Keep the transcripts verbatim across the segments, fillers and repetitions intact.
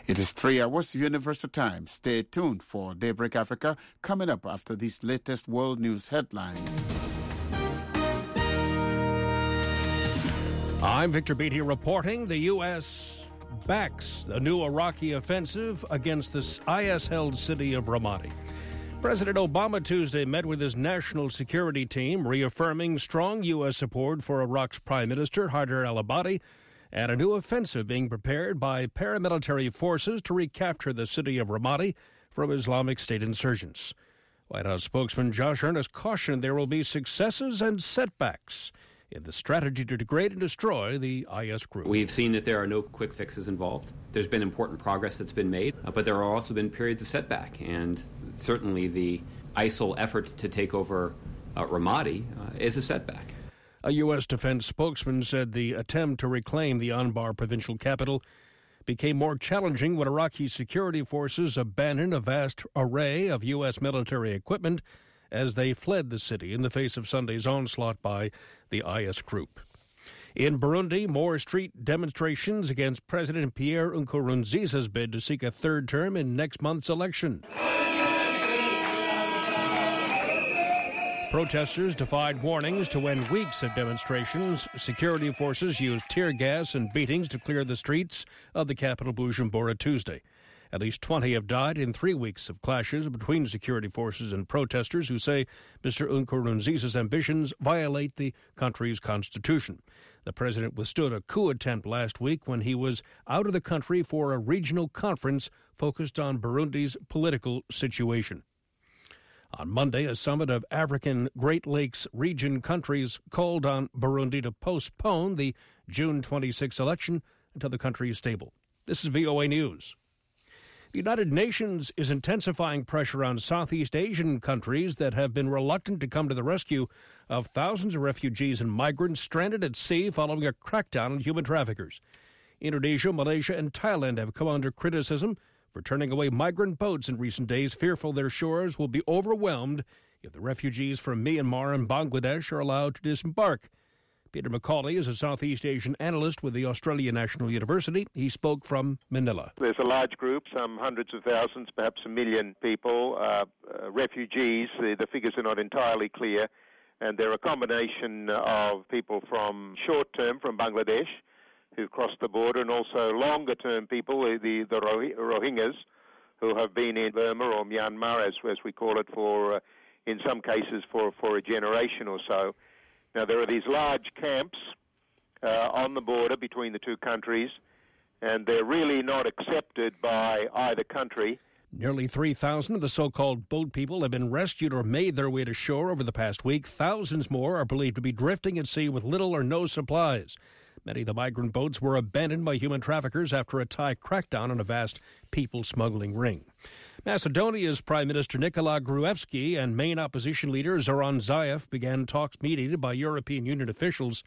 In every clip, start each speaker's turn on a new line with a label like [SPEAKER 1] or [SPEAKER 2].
[SPEAKER 1] It is three hours Universal Time. Stay tuned for Daybreak Africa coming up after these latest world news headlines.
[SPEAKER 2] I'm Victor Beatty reporting. The U S backs the new Iraqi offensive against the I S-held city of Ramadi. President Obama Tuesday met with his national security team, reaffirming strong U S support for Iraq's Prime Minister Haider al-Abadi and a new offensive being prepared by paramilitary forces to recapture the city of Ramadi from Islamic State insurgents. White House spokesman Josh Earnest cautioned there will be successes and setbacks in the strategy to degrade and destroy the I S group.
[SPEAKER 3] We've seen that there are no quick fixes involved. There's been important progress that's been made, uh, but there have also been periods of setback. And certainly the I S I L effort to take over uh, Ramadi uh, is a setback.
[SPEAKER 2] A U S defense spokesman said the attempt to reclaim the Anbar provincial capital became more challenging when Iraqi security forces abandoned a vast array of U S military equipment as they fled the city in the face of Sunday's onslaught by the I S group. In Burundi, more street demonstrations against President Pierre Nkurunziza's bid to seek a third term in next month's election. Protesters defied warnings to end weeks of demonstrations. Security forces used tear gas and beatings to clear the streets of the capital Bujumbura Tuesday. At least twenty have died in three weeks of clashes between security forces and protesters who say Mister Nkurunziza's ambitions violate the country's constitution. The president withstood a coup attempt last week when he was out of the country for a regional conference focused on Burundi's political situation. On Monday, a summit of African Great Lakes region countries called on Burundi to postpone the June twenty-sixth election until the country is stable. This is V O A News. The United Nations is intensifying pressure on Southeast Asian countries that have been reluctant to come to the rescue of thousands of refugees and migrants stranded at sea following a crackdown on human traffickers. Indonesia, Malaysia, and Thailand have come under criticism for turning away migrant boats in recent days, fearful their shores will be overwhelmed if the refugees from Myanmar and Bangladesh are allowed to disembark. Peter McCauley is a Southeast Asian analyst with the Australian National University. He spoke from Manila.
[SPEAKER 4] There's a large group, some hundreds of thousands, perhaps a million people, uh, uh, refugees. The, the figures are not entirely clear. And they're a combination of people from short term, from Bangladesh, who've crossed the border, and also longer-term people, the, the Rohingyas, who have been in Burma or Myanmar, as, as we call it, for, uh, in some cases, for, for a generation or so. Now, there are these large camps uh, on the border between the two countries, and they're really not accepted by either country.
[SPEAKER 2] Nearly three thousand of the so-called boat people have been rescued or made their way to shore over the past week. Thousands more are believed to be drifting at sea with little or no supplies. Many of the migrant boats were abandoned by human traffickers after a Thai crackdown on a vast people-smuggling ring. Macedonia's Prime Minister Nikola Gruevski and main opposition leader Zoran Zaev began talks mediated by European Union officials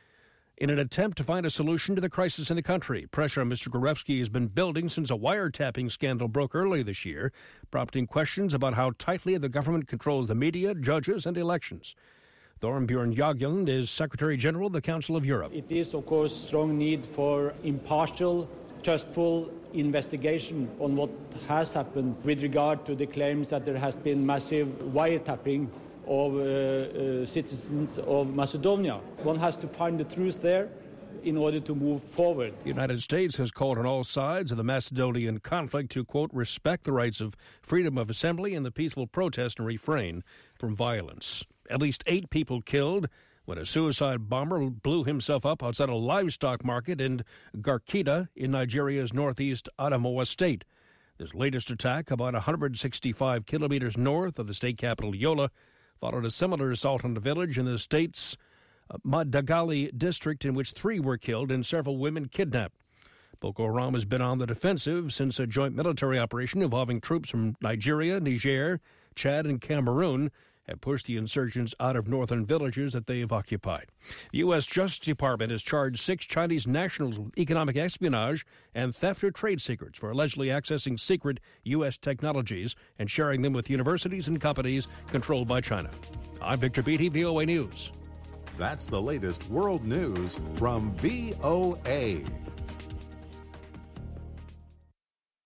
[SPEAKER 2] in an attempt to find a solution to the crisis in the country. Pressure on Mister Gruevski has been building since a wiretapping scandal broke earlier this year, prompting questions about how tightly the government controls the media, judges, and elections. Thorbjørn Jagland is Secretary General of the Council of Europe.
[SPEAKER 5] It is, of course, strong need for impartial, trustful investigation on what has happened with regard to the claims that there has been massive wiretapping of uh, uh, citizens of Macedonia. One has to find the truth there in order to move forward.
[SPEAKER 2] The United States has called on all sides of the Macedonian conflict to, quote, respect the rights of freedom of assembly and the peaceful protest and refrain from violence. At least eight people killed when a suicide bomber blew himself up outside a livestock market in Garkida in Nigeria's northeast Adamawa state. This latest attack, about one hundred sixty-five kilometers north of the state capital Yola, followed a similar assault on the village in the state's uh, Madagali district in which three were killed and several women kidnapped. Boko Haram has been on the defensive since a joint military operation involving troops from Nigeria, Niger, Chad, and Cameroon have pushed the insurgents out of northern villages that they have occupied. The U S. Justice Department has charged six Chinese nationals with economic espionage and theft of trade secrets for allegedly accessing secret U S technologies and sharing them with universities and companies controlled by China. I'm Victor Beatty, V O A News.
[SPEAKER 6] That's the latest world news from V O A.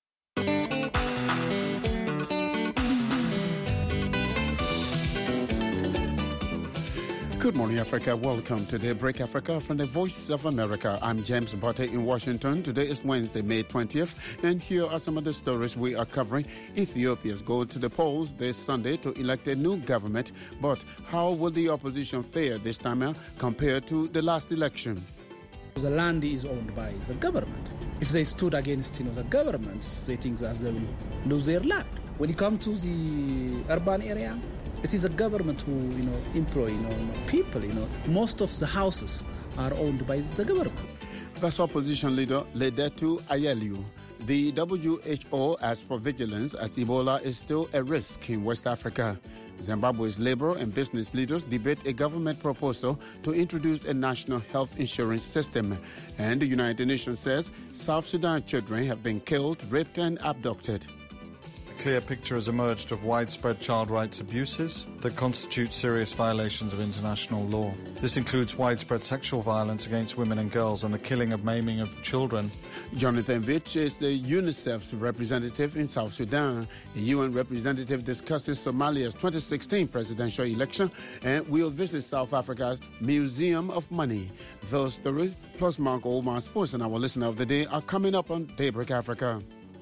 [SPEAKER 1] Good morning, Africa. Welcome to Daybreak Africa from the Voice of America. I'm James Botte in Washington. Today is Wednesday, May twentieth, and here are some of the stories we are covering. Ethiopians go to the polls this Sunday to elect a new government, but how will the opposition fare this time out compared to the last election?
[SPEAKER 7] The land is owned by the government. If they stood against you know, the governments, they think that they will lose their land. When you come to the urban area, it is the government who, you know, employ, you know, people, you know. Most of the houses are owned by the government.
[SPEAKER 1] That's opposition leader Ledetu Ayaliu. The W H O asks for vigilance as Ebola is still a risk in West Africa. Zimbabwe's labor and business leaders debate a government proposal to introduce a national health insurance system. And the United Nations says South Sudan children have been killed, raped, and abducted.
[SPEAKER 8] A clear picture has emerged of widespread child rights abuses that constitute serious violations of international law. This includes widespread sexual violence against women and girls and the killing and maiming of children.
[SPEAKER 1] Jonathan Vitch is the UNICEF's representative in South Sudan. The U N representative discusses Somalia's twenty sixteen presidential election and will visit South Africa's Museum of Money. Those stories, plus Mark Omar Sports and our listener of the day, are coming up on Daybreak Africa.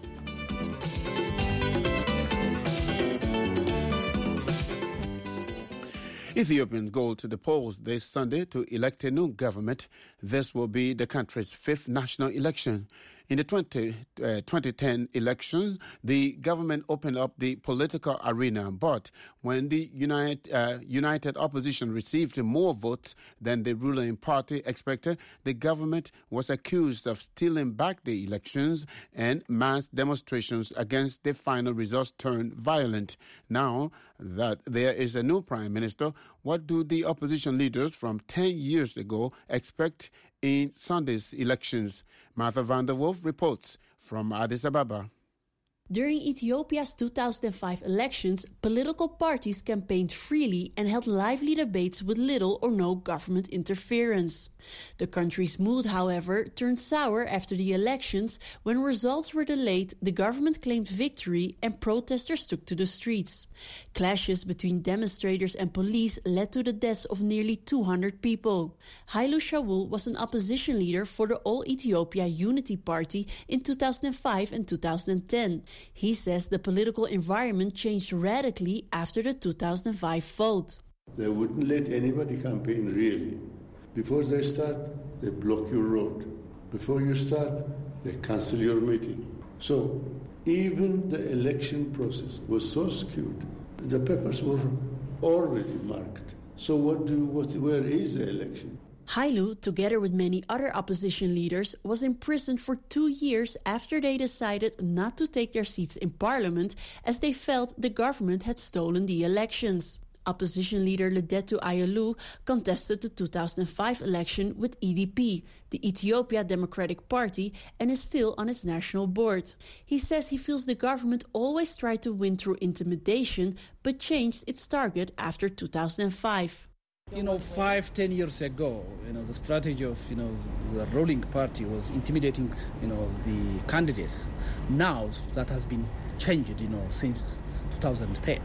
[SPEAKER 1] Ethiopians go to the polls this Sunday to elect a new government. This will be the country's fifth national election. In the twenty, uh, twenty ten elections, the government opened up the political arena, but when the United, uh, United Opposition received more votes than the ruling party expected, the government was accused of stealing back the elections, and mass demonstrations against the final results turned violent. Now that there is a new prime minister, what do the opposition leaders from ten years ago expect in Sunday's elections? Martha van der Wolf reports from Addis Ababa.
[SPEAKER 9] During Ethiopia's two thousand five elections, political parties campaigned freely and held lively debates with little or no government interference. The country's mood, however, turned sour after the elections. When results were delayed, the government claimed victory and protesters took to the streets. Clashes between demonstrators and police led to the deaths of nearly two hundred people. Hailu Shaul was an opposition leader for the All Ethiopia Unity Party in two thousand five and two thousand ten. He says the political environment changed radically after the two thousand five vote.
[SPEAKER 10] They wouldn't let anybody campaign, really. Before they start, they block your road. Before you start, they cancel your meeting. So even the election process was so skewed. The papers were already marked. So what do what, where is the election?
[SPEAKER 9] Hailu, together with many other opposition leaders, was imprisoned for two years after they decided not to take their seats in parliament as they felt the government had stolen the elections. Opposition leader Ledetu Ayaliu contested the two thousand five election with E D P, the Ethiopia Democratic Party, and is still on its national board. He says he feels the government always tried to win through intimidation, but changed its target after two thousand five.
[SPEAKER 7] You know, five, ten years ago, you know, the strategy of, you know, the ruling party was intimidating, you know, the candidates. Now that has been changed, you know, since two thousand ten.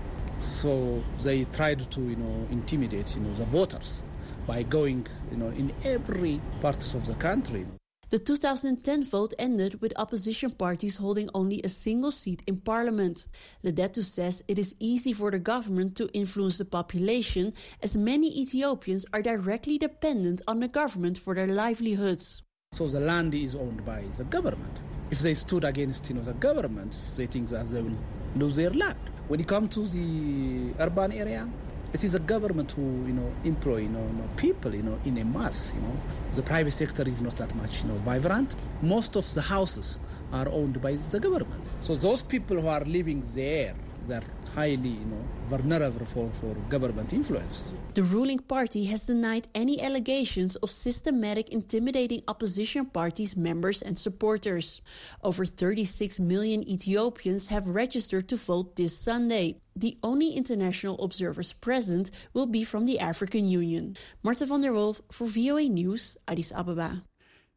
[SPEAKER 7] So they tried to, you know, intimidate, you know, the voters by going, you know, in every part of the country.
[SPEAKER 9] The two thousand ten vote ended with opposition parties holding only a single seat in parliament. Ledetu says it is easy for the government to influence the population as many Ethiopians are directly dependent on the government for their livelihoods.
[SPEAKER 7] So the land is owned by the government. If they stood against, you know, the governments, they think that they will lose their land. When you come to the urban area, it is the government who, you know, employ, you know, people, you know, in a mass, you know. The private sector is not that much, you know, vibrant. Most of the houses are owned by the government. So those people who are living there, they're highly, you know, vulnerable for, for government influence.
[SPEAKER 9] The ruling party has denied any allegations of systematic intimidating opposition parties' members and supporters. Over thirty-six million Ethiopians have registered to vote this Sunday. The only international observers present will be from the African Union. Martha van der Wolf for V O A News, Addis Ababa.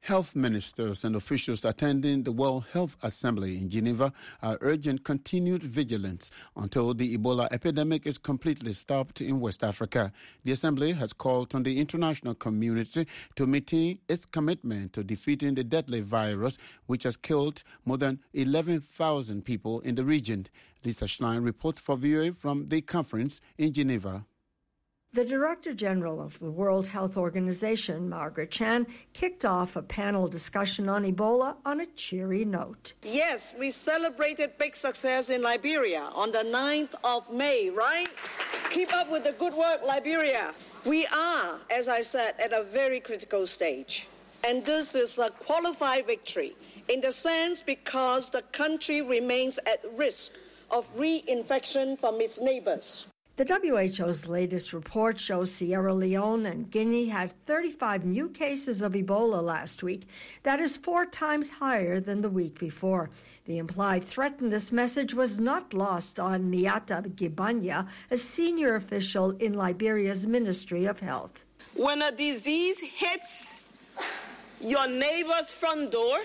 [SPEAKER 1] Health ministers and officials attending the World Health Assembly in Geneva are urging continued vigilance until the Ebola epidemic is completely stopped in West Africa. The Assembly has called on the international community to maintain its commitment to defeating the deadly virus, which has killed more than eleven thousand people in the region. Lisa Schlein reports for V O A from the conference in Geneva.
[SPEAKER 11] The Director General of the World Health Organization, Margaret Chan, kicked off a panel discussion on Ebola on a cheery note.
[SPEAKER 12] Yes, we celebrated big success in Liberia on the ninth of May, right? Keep up with the good work, Liberia. We are, as I said, at a very critical stage. And this is a qualified victory in the sense because the country remains at risk of reinfection from its neighbors.
[SPEAKER 11] The W H O's latest report shows Sierra Leone and Guinea had thirty-five new cases of Ebola last week. That is four times higher than the week before. The implied threat in this message was not lost on Miata Gibanya, a senior official in Liberia's Ministry of Health.
[SPEAKER 13] When a disease hits your neighbor's front door,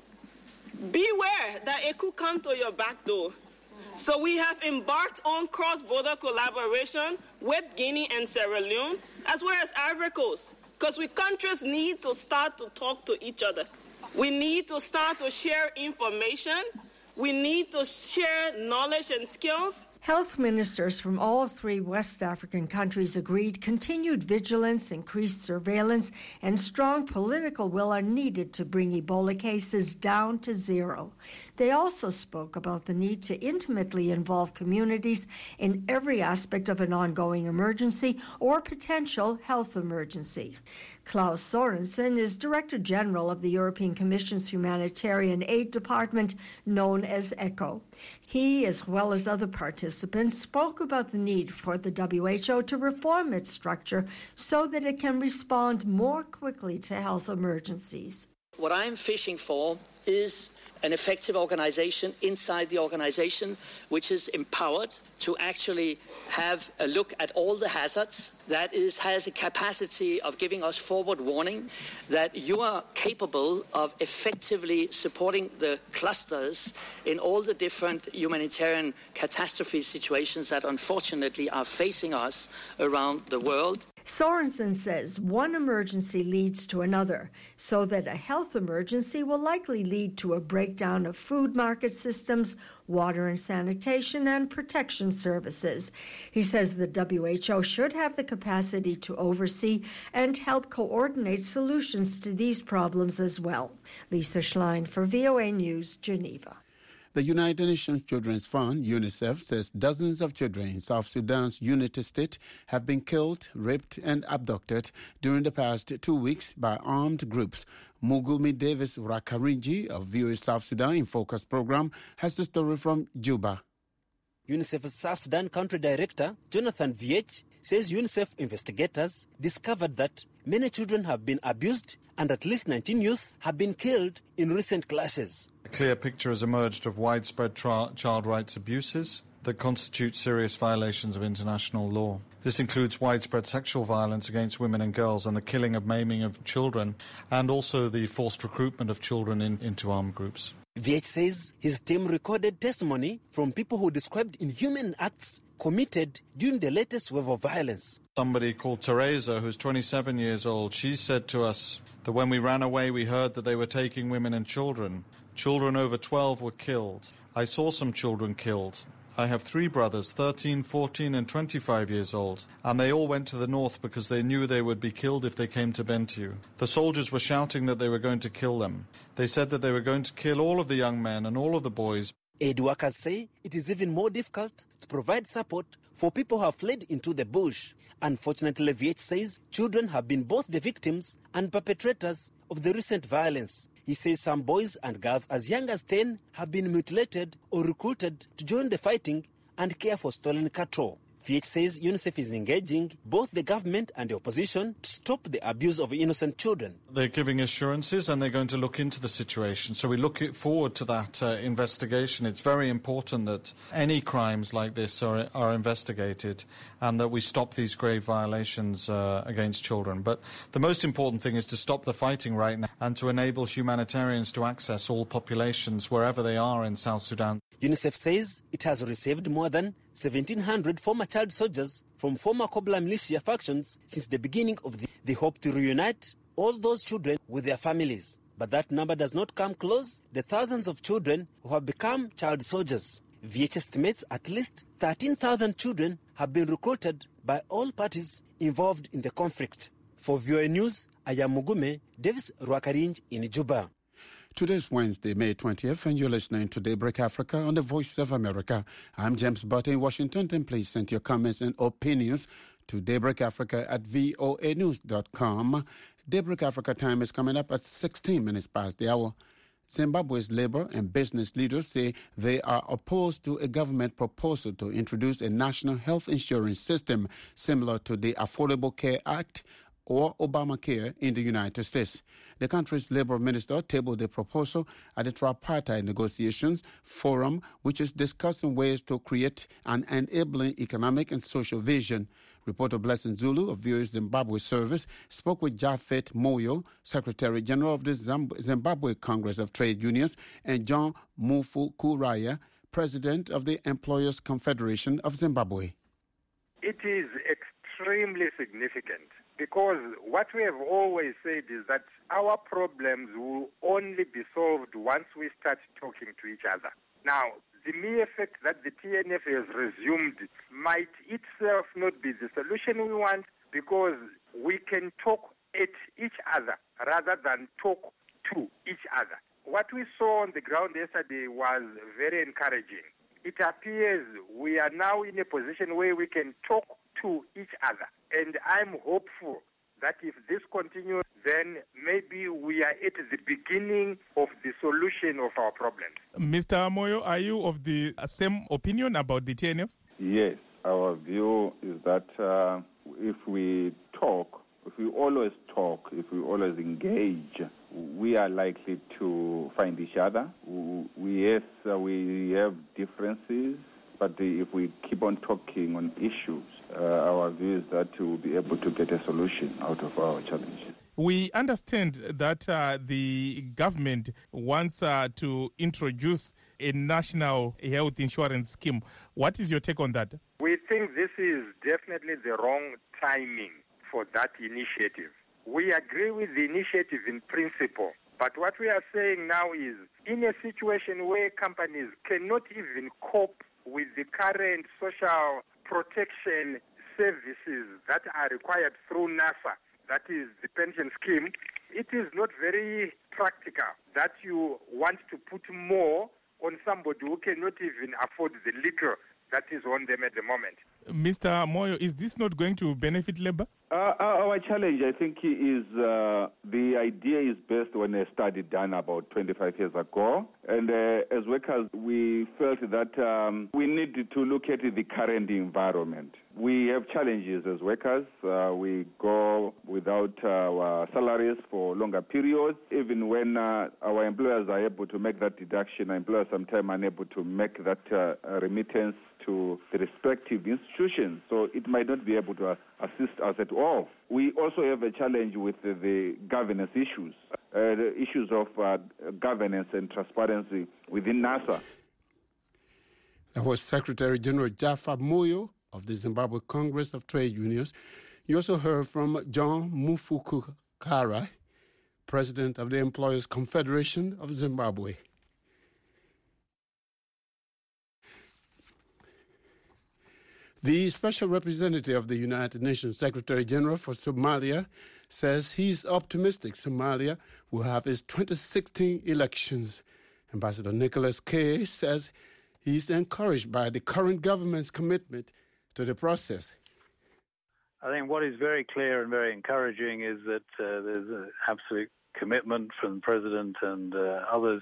[SPEAKER 13] beware that it could come to your back door. So we have embarked on cross-border collaboration with Guinea and Sierra Leone, as well as Ivory Coast, because we countries need to start to talk to each other. We need to start to share information. We need to share knowledge and skills.
[SPEAKER 11] Health ministers from all three West African countries agreed continued vigilance, increased surveillance, and strong political will are needed to bring Ebola cases down to zero. They also spoke about the need to intimately involve communities in every aspect of an ongoing emergency or potential health emergency. Klaus Sorensen is Director General of the European Commission's Humanitarian Aid Department, known as ECHO. He, as well as other participants, spoke about the need for the W H O to reform its structure so that it can respond more quickly to health emergencies.
[SPEAKER 14] What I'm fishing for is an effective organization inside the organization which is empowered to actually have a look at all the hazards, that is, has a capacity of giving us forward warning, that you are capable of effectively supporting the clusters in all the different humanitarian catastrophe situations that unfortunately are facing us around the world.
[SPEAKER 11] Sorensen says one emergency leads to another, so that a health emergency will likely lead to a breakdown of food market systems, water and sanitation, and protection services. He says the W H O should have the capacity to oversee and help coordinate solutions to these problems as well. Lisa Schlein for V O A News, Geneva.
[SPEAKER 1] The United Nations Children's Fund, UNICEF, says dozens of children in South Sudan's Unity State have been killed, raped, and abducted during the past two weeks by armed groups. Mugumi Davis Rakarinji of V O A South Sudan in Focus program has the story from Juba.
[SPEAKER 15] UNICEF's South Sudan Country Director, Jonathan Viech, says UNICEF investigators discovered that many children have been abused and at least nineteen youth have been killed in recent clashes.
[SPEAKER 8] A clear picture has emerged of widespread tra- child rights abuses that constitute serious violations of international law. This includes widespread sexual violence against women and girls and the killing and maiming of children, and also the forced recruitment of children in, into armed groups.
[SPEAKER 15] V H says his team recorded testimony from people who described inhuman acts committed during the latest wave of violence.
[SPEAKER 8] Somebody called Teresa, who's twenty-seven years old, she said to us that when we ran away, we heard that they were taking women and children. Children over twelve were killed. I saw some children killed. I have three brothers, thirteen, fourteen, and twenty-five years old, and they all went to the north because they knew they would be killed if they came to Bentiu. The soldiers were shouting that they were going to kill them. They said that they were going to kill all of the young men and all of the boys.
[SPEAKER 15] Aid workers say it is even more difficult to provide support for people who have fled into the bush. Unfortunately, V H says children have been both the victims and perpetrators of the recent violence. He says some boys and girls as young as ten have been mutilated or recruited to join the fighting and care for stolen cattle. V H says UNICEF is engaging both the government and the opposition to stop the abuse of innocent children.
[SPEAKER 8] They're giving assurances and they're going to look into the situation. So we look forward to that uh, investigation. It's very important that any crimes like this are, are investigated and that we stop these grave violations uh, against children. But the most important thing is to stop the fighting right now and to enable humanitarians to access all populations wherever they are in South Sudan.
[SPEAKER 15] UNICEF says it has received more than seventeen hundred former child soldiers from former Kobla militia factions since the beginning of the They hope to reunite all those children with their families. But that number does not come close the thousands of children who have become child soldiers. V H estimates at least thirteen thousand children have been recruited by all parties involved in the conflict. For V O A News, I am Mugume Davis Rwakarinj in Juba.
[SPEAKER 1] Today's Wednesday, May twentieth, and you're listening to Daybreak Africa on the Voice of America. I'm James Butter in Washington, and please send your comments and opinions to daybreakafrica at voa news dot com. Daybreak Africa time is coming up at sixteen minutes past the hour. Zimbabwe's labor and business leaders say they are opposed to a government proposal to introduce a national health insurance system similar to the Affordable Care Act or Obamacare in the United States. The country's labor minister tabled the proposal at the tripartite negotiations forum, which is discussing ways to create an enabling economic and social vision. Reporter Blessing Zulu of V O A's Zimbabwe service spoke with Japhet Moyo, Secretary General of the Zimbabwe Congress of Trade Unions, and John Mufukuraya, President of the Employers Confederation of Zimbabwe.
[SPEAKER 16] It is extremely significant, because what we have always said is that our problems will only be solved once we start talking to each other. Now, the mere fact that the T N F has resumed might itself not be the solution we want, because we can talk at each other rather than talk to each other. What we saw on the ground yesterday was very encouraging. It appears we are now in a position where we can talk to each other. And I'm hopeful that if this continues, then maybe we are at the beginning of the solution of our problems.
[SPEAKER 17] Mister Moyo, are you of the same opinion about the T N F?
[SPEAKER 18] Yes, our view is that uh, if we talk, if we always talk, if we always engage, we are likely to find each other. We, yes, uh, we have differences, but if we keep on talking on issues, uh, our view is that we'll be able to get a solution out of our challenges.
[SPEAKER 17] We understand that uh, the government wants uh, to introduce a national health insurance scheme. What is your take on that?
[SPEAKER 16] We think this is definitely the wrong timing for that initiative. We agree with the initiative in principle, but what we are saying now is, in a situation where companies cannot even cope with the current social protection services that are required through NASA, that is the pension scheme, it is not very practical that you want to put more on somebody who cannot even afford the little that is on them at the moment.
[SPEAKER 17] Mister Moyo, is this not going to benefit labor?
[SPEAKER 18] Uh, our challenge, I think, is uh, the idea is based on a study done about twenty-five years ago. And uh, as workers, we felt that um, we needed to look at the current environment. We have challenges as workers. Uh, we go without our salaries for longer periods. Even when uh, our employers are able to make that deduction, employers sometimes are unable to make that uh, remittance to the respective institutions. So it might not be able to uh, assist us at all. We also have a challenge with uh, the governance issues, uh, the issues of uh, governance and transparency within NASA.
[SPEAKER 1] That was Secretary General Japhet Moyo of the Zimbabwe Congress of Trade Unions. You also heard from John Mufukuraya, President of the Employers Confederation of Zimbabwe. The Special Representative of the United Nations Secretary General for Somalia says he's optimistic Somalia will have its twenty sixteen elections. Ambassador Nicholas K. says he's encouraged by the current government's commitment to the process.
[SPEAKER 19] I think what is very clear and very encouraging is that uh, there's an absolute commitment from the President and uh, others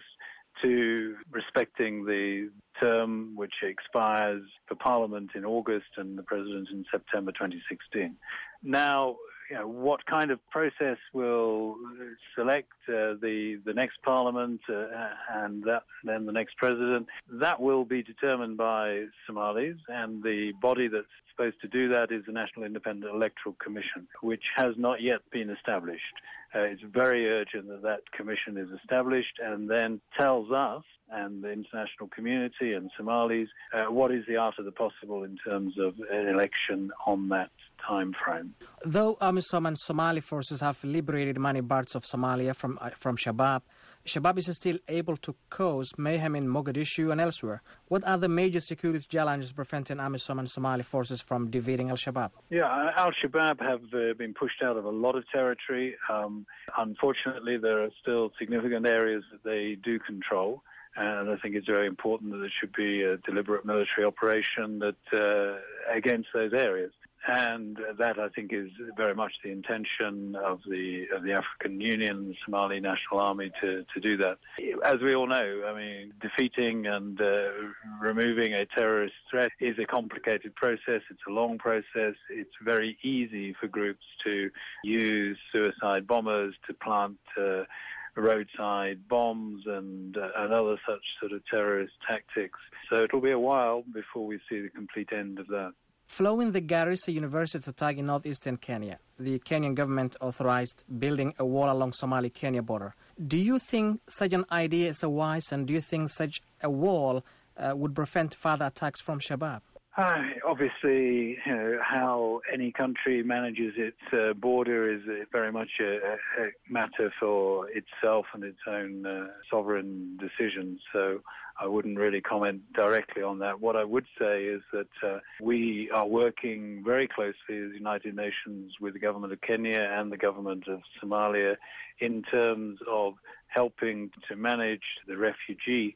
[SPEAKER 19] to respecting the term which expires for Parliament in August and the President in September twenty sixteen. Now, you know, what kind of process will select uh, the the next Parliament uh, and that, then the next President, that will be determined by Somalis, and the body that's supposed to do that is the National Independent Electoral Commission, which has not yet been established. Uh, it's very urgent that that commission is established and then tells us and the international community and Somalis uh, what is the art of the possible in terms of an election on that time frame.
[SPEAKER 20] Though AMISOM and Somali forces have liberated many parts of Somalia from uh, from Shabaab, Shabaab is still able to cause mayhem in Mogadishu and elsewhere. What are the major security challenges preventing AMISOM and Somali forces from defeating Al-Shabaab?
[SPEAKER 19] Yeah, Al-Shabaab have uh, been pushed out of a lot of territory. Um, unfortunately, there are still significant areas that they do control. And I think it's very important that there should be a deliberate military operation that uh, against those areas. And that, I think, is very much the intention of the of the African Union, the Somali National Army, to, to do that. As we all know, I mean, defeating and uh, removing a terrorist threat is a complicated process. It's a long process. It's very easy for groups to use suicide bombers to plant uh, roadside bombs and uh, and other such sort of terrorist tactics. So it'll be a while before we see the complete end of that.
[SPEAKER 20] Following the Garissa University attack in northeastern Kenya, the Kenyan government authorized building a wall along Somali-Kenya border. Do you think such an idea is wise, and do you think such a wall uh, would prevent further attacks from Shabaab?
[SPEAKER 19] Uh, obviously, you know, how any country manages its uh, border is uh, very much a, a matter for itself and its own uh, sovereign decisions. So I wouldn't really comment directly on that. What I would say is that uh, we are working very closely as the United Nations with the government of Kenya and the government of Somalia in terms of helping to manage the refugee.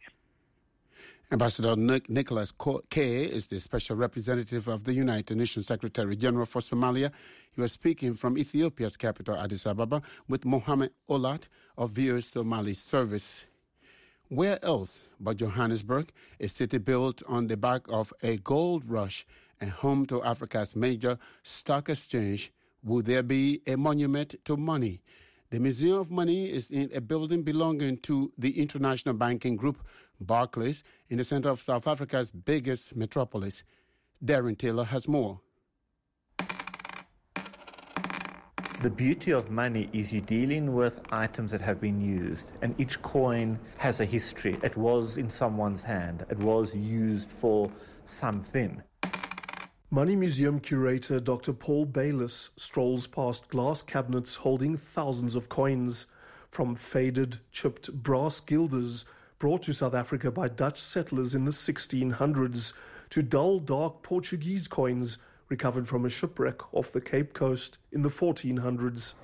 [SPEAKER 1] Ambassador Nicholas Kay is the special representative of the United Nations Secretary General for Somalia. He was speaking from Ethiopia's capital, Addis Ababa, with Mohamed Olat of V O A Somali Service. Where else but Johannesburg, a city built on the back of a gold rush and home to Africa's major stock exchange, would there be a monument to money? The Museum of Money is in a building belonging to the international banking group Barclays in the center of South Africa's biggest metropolis. Darren Taylor has more.
[SPEAKER 21] The beauty of money is you're dealing with items that have been used, and each coin has a history. It was in someone's hand. It was used for something.
[SPEAKER 22] Money Museum curator Doctor Paul Bayliss strolls past glass cabinets holding thousands of coins, from faded, chipped brass guilders brought to South Africa by Dutch settlers in the sixteen hundreds, to dull, dark Portuguese coins recovered from a shipwreck off the Cape Coast in the fourteen hundreds.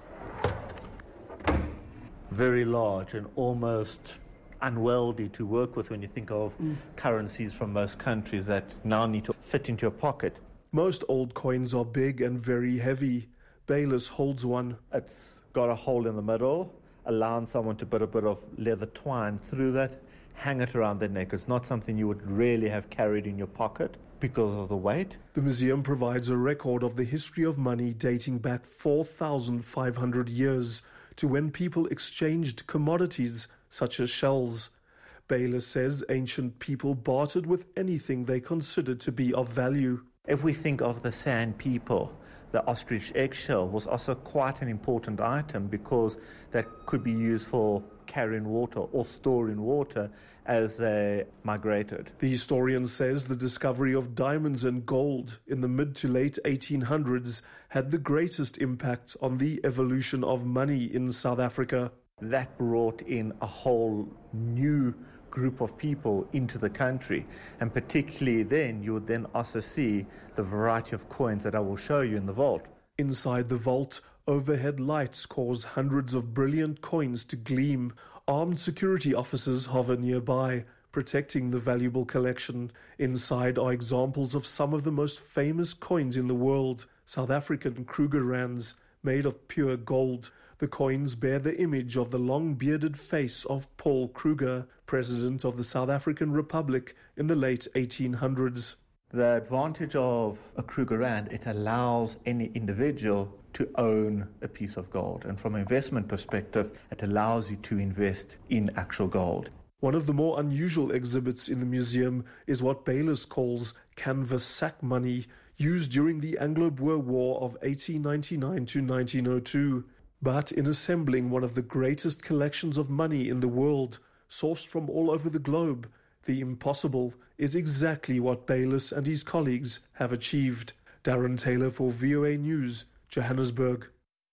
[SPEAKER 21] Very large and almost unwieldy to work with when you think of mm. currencies from most countries that now need to fit into your pocket.
[SPEAKER 22] Most old coins are big and very heavy. Bayliss holds one.
[SPEAKER 21] It's got a hole in the middle, allowing someone to put a bit of leather twine through that, hang it around their neck. It's not something you would really have carried in your pocket because of the weight.
[SPEAKER 22] The museum provides a record of the history of money dating back four thousand five hundred years to when people exchanged commodities such as shells. Bayliss says ancient people bartered with anything they considered to be of value.
[SPEAKER 21] If we think of the San people, the ostrich eggshell was also quite an important item because that could be used for carrying water or storing water as they migrated.
[SPEAKER 22] The historian says the discovery of diamonds and gold in the mid to late eighteen hundreds had the greatest impact on the evolution of money in South Africa.
[SPEAKER 21] That brought in a whole new group of people into the country, and particularly then you would then also see the variety of coins that I will show you in the vault.
[SPEAKER 22] Inside the vault, overhead lights cause hundreds of brilliant coins to gleam. Armed security officers hover nearby, protecting the valuable collection. Inside are examples of some of the most famous coins in the world, South African Kruger rands made of pure gold. The coins bear the image of the long-bearded face of Paul Kruger, President of the South African Republic in the late eighteen hundreds.
[SPEAKER 21] The advantage of a Krugerrand, it allows any individual to own a piece of gold. And from an investment perspective, it allows you to invest in actual gold.
[SPEAKER 22] One of the more unusual exhibits in the museum is what Baylis calls canvas sack money, used during the Anglo-Boer War of eighteen ninety-nine to nineteen oh two. But in assembling one of the greatest collections of money in the world, sourced from all over the globe, the impossible is exactly what Baylis and his colleagues have achieved. Darren Taylor for V O A News, Johannesburg.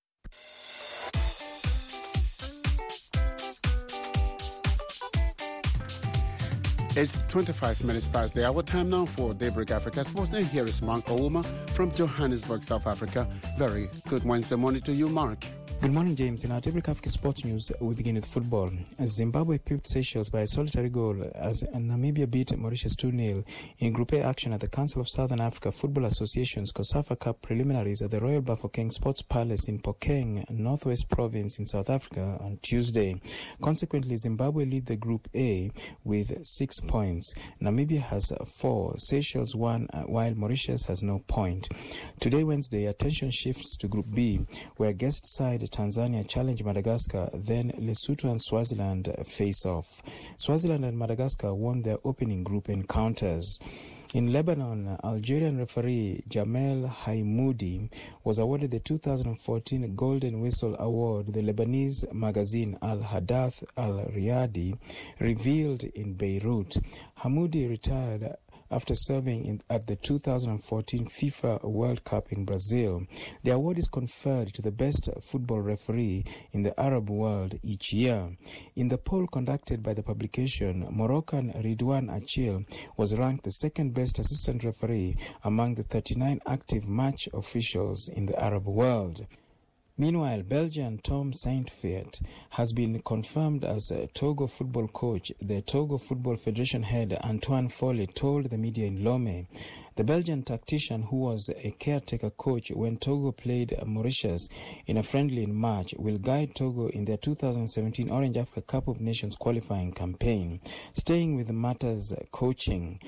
[SPEAKER 1] It's twenty-five minutes past the hour. Time now for Daybreak Africa Sports. And here is Mark Ouma from Johannesburg, South Africa. Very good Wednesday morning to you, Mark.
[SPEAKER 3] Good morning, James. In our Daybreak Africa Sports News, we begin with football. Zimbabwe pipped Seychelles by a solitary goal as Namibia beat Mauritius two nil in Group A action at the Council of Southern Africa Football Association's COSAFA Cup preliminaries at the Royal Bafokeng Sports Palace in Phokeng, Northwest Province in South Africa on Tuesday. Consequently, Zimbabwe lead the Group A with six points. Namibia has four, Seychelles one, while Mauritius has no point. Today, Wednesday, attention shifts to Group B, where guest side Tanzania challenge Madagascar, then Lesotho and Swaziland face off. Swaziland and Madagascar won their opening group encounters. In Lebanon, Algerian referee Jamel Haimoudi was awarded the two thousand fourteen Golden Whistle Award, the Lebanese magazine Al Hadath Al Riyadi revealed in Beirut. Hamoudi retired after serving in, at the two thousand fourteen FIFA World Cup in Brazil. The award is conferred to the best football referee in the Arab world each year. In the poll conducted by the publication, Moroccan Ridwan Achil was ranked the second best assistant referee among the thirty-nine active match officials in the Arab world. Meanwhile, Belgian Tom Saintfiet has been confirmed as a Togo football coach. The Togo Football Federation head Antoine Foley told the media in Lomé. The Belgian tactician, who was a caretaker coach when Togo played Mauritius in a friendly in March, will guide Togo in their two thousand seventeen Orange Africa Cup of Nations qualifying campaign. Staying with matters coaching,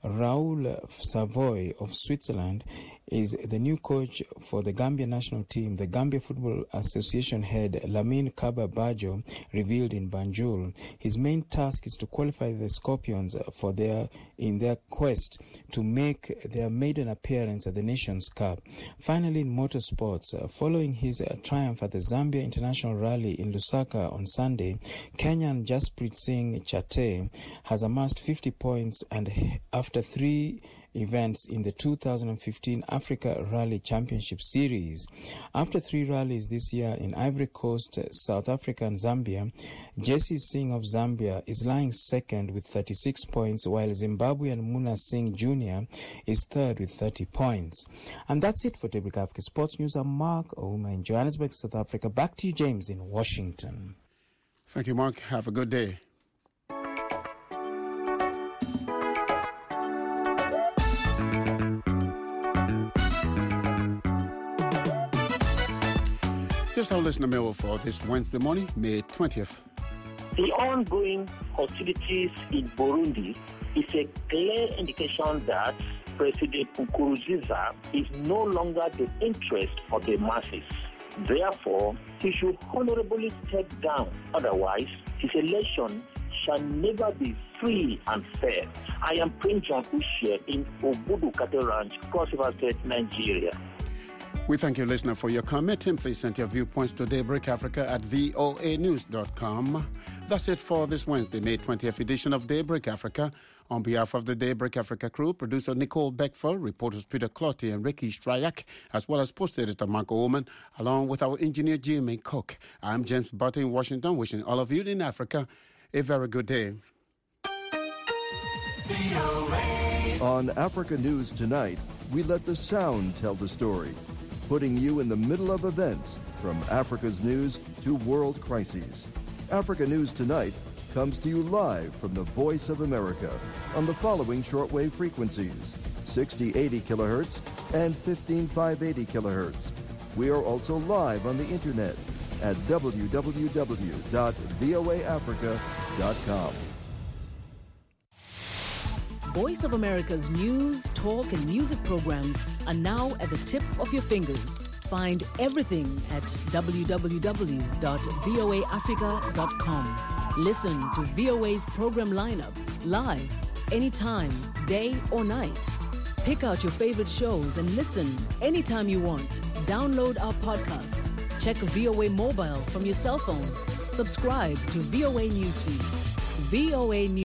[SPEAKER 3] Raoul Savoy of Switzerland is the new coach for the Gambia national team. The Gambia Football Association head Lamine Kaba Bajo revealed in Banjul. His main task is to qualify the Scorpions for their in their quest to make their maiden appearance at the Nations Cup. Finally, in motorsports, uh, following his uh, triumph at the Zambia International Rally in Lusaka on Sunday, Kenyan Jasprit Singh Chate has amassed fifty points and after three events in the two thousand fifteen Africa Rally Championship Series. After three rallies this year in Ivory Coast, South Africa and Zambia, Jesse Singh of Zambia is lying second with thirty-six points, while Zimbabwean Muna Singh Junior is third with thirty points. And that's it for Daybreak Africa Sports News. I'm Mark Ouma in Johannesburg, South Africa. Back to you, James, in Washington.
[SPEAKER 1] Thank you, Mark. Have a good day. Here's our listener mail for this Wednesday morning, May twentieth.
[SPEAKER 4] The ongoing hostilities in Burundi is a clear indication that President Nkurunziza is no longer the interest of the masses. Therefore, he should honorably step down. Otherwise, his election shall never be free and fair. I am Prince John Usher in Obudu Cattle Ranch, Cross River State, Nigeria.
[SPEAKER 1] We thank you, listener, for your comment, and please send your viewpoints to Daybreak Africa at v o a news dot com. That's it for this Wednesday, May twentieth edition of Daybreak Africa. On behalf of the Daybreak Africa crew, producer Nicole Beckford, reporters Peter Clotty and Ricky Stryak, as well as post editor Marco Oman, along with our engineer Jimmy Cook. I'm James Butter in Washington, wishing all of you in Africa a very good day.
[SPEAKER 23] On Africa News Tonight, we let the sound tell the story, putting you in the middle of events from Africa's news to world crises. Africa News Tonight comes to you live from the Voice of America on the following shortwave frequencies, sixty eighty kilohertz and fifteen five eighty kilohertz. We are also live on the internet at w w w dot v o a africa dot com.
[SPEAKER 2] Voice of America's news, talk, and music programs are now at the tip of your fingers. Find everything at w w w dot v o a africa dot com. Listen to V O A's program lineup live, anytime, day or night. Pick out your favorite shows and listen anytime you want. Download our podcasts. Check V O A mobile from your cell phone. Subscribe to V O A Newsfeed. V O A News.